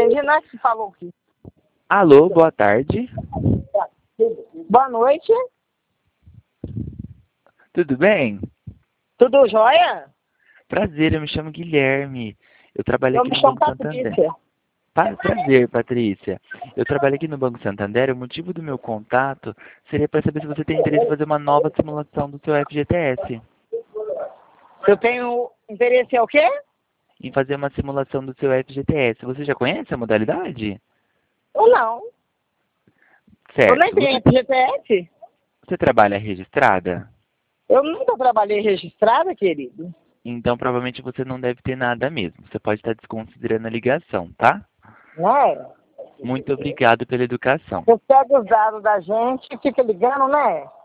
entendi nada que você falou aqui. Alô, boa tarde. Boa noite. Tudo bem? Tudo jóia? Prazer, eu me chamo Guilherme. Eu trabalho Eu aqui me no chamo Banco Santander. Patrícia. Prazer, Patrícia. Eu trabalho aqui no Banco Santander. O motivo do meu contato seria para saber se você tem interesse em fazer uma nova simulação do seu FGTS. Eu tenho interesse em o quê? Em fazer uma simulação do seu FGTS. Você já conhece a modalidade? Ou não? Eu nem Certo. tenho FGTS. Você trabalha registrada? Eu nunca trabalhei registrada, querido. Então provavelmente você não deve ter nada mesmo. Você pode estar desconsiderando a ligação, tá? Não é? Muito obrigado pela educação. Você pega os dados da gente e fica ligando, né?